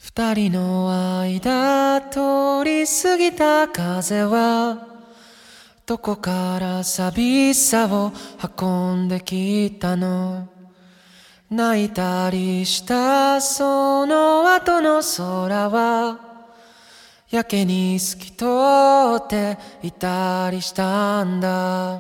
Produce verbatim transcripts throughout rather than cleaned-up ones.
二人の間通り過ぎた風はどこから寂しさを運んできたの。泣いたりしたその後の空はやけに透き通っていたりしたんだ。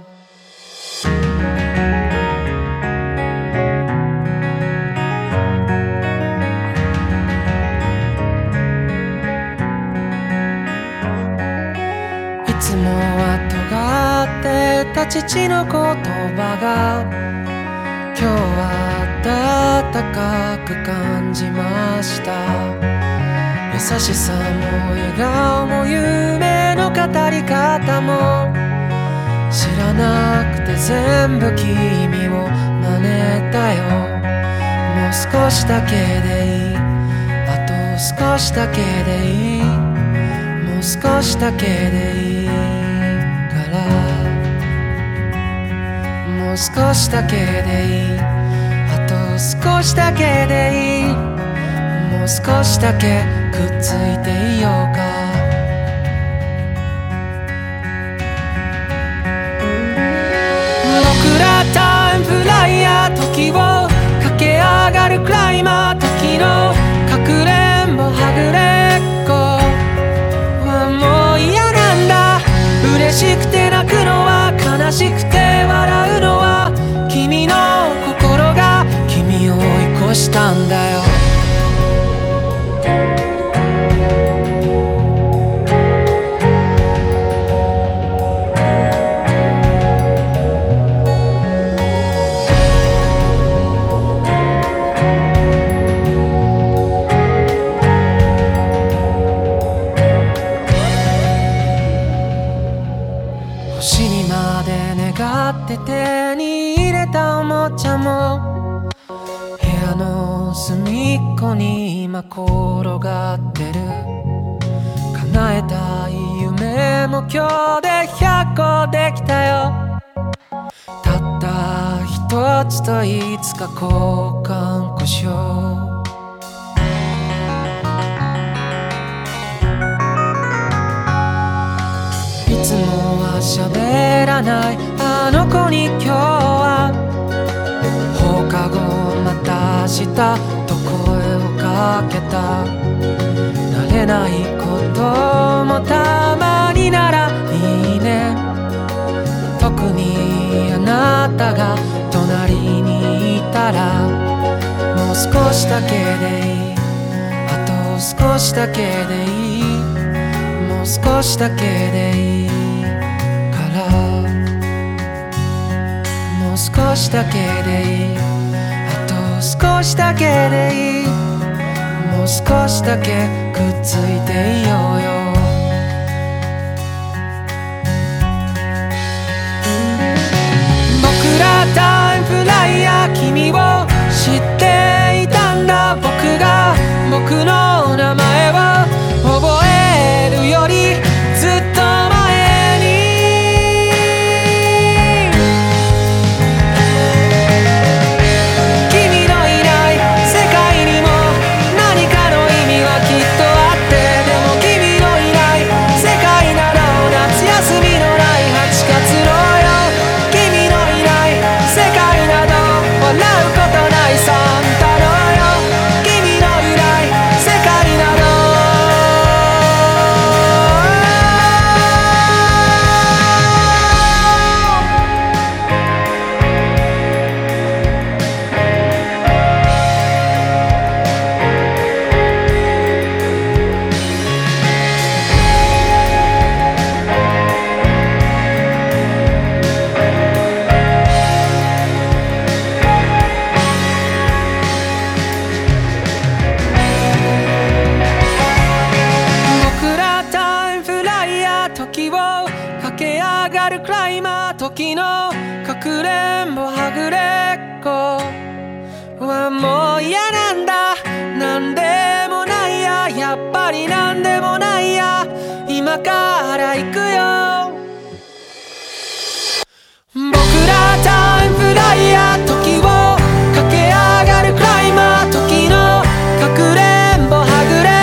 いつもは尖ってた父の言葉が今日は温かく感じました。優しさも笑顔も夢の語り方も知らなくて全部君を真似たよ。もう少しだけでいい、あと少しだけでいい、もう少しだけでいいから、もう少しだけでいい、あと少しだけでいい、もう少しだけくっついていようか。僕らタイムフライヤー、時を駆け上がるクライマー、時のかくれんぼはぐれっこはもう嫌なんだ。嬉しくて泣くのは悲しくて笑うのは君の心が君を追い越したんだよ。星にまで願って手に入れたおもちゃも部屋の隅っこに今転がってる。叶えたい夢も今日でひゃっこできたよ。たった一つといつか交換故障。いつもは喋らないあの子に今日は放課後また明日と声をかけた。慣れないこともたまにならいいね。特にあなたが隣にいたらもう少しだけでいい、あと少しだけでいい、もう少しだけでいいから、もう少しだけでいい、あと少しだけでいい、もう少しだけくっついていようよ。僕らタイムフライヤー、君を知っていたんだ。僕が僕の名前を覚えるよりずっと前に君のいない世界にも何かの意味はきっとあって、でも君のいない世界なら夏休みのないはちがつのよ。君のいない世界など笑うことないサンタのよ。君のいない世界など僕らタイムフライヤー、時を駆け上がるクライマー、時のかくれんぼはぐれっこはもう嫌なんだ。なんでもないや、やっぱりなんでもないや、今から行くよ。僕らタイムフライヤー、時を駆け上がるクライマー、時のかくれんぼはぐれ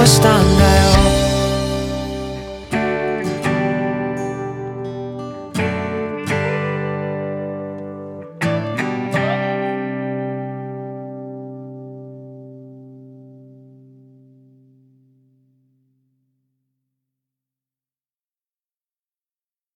うした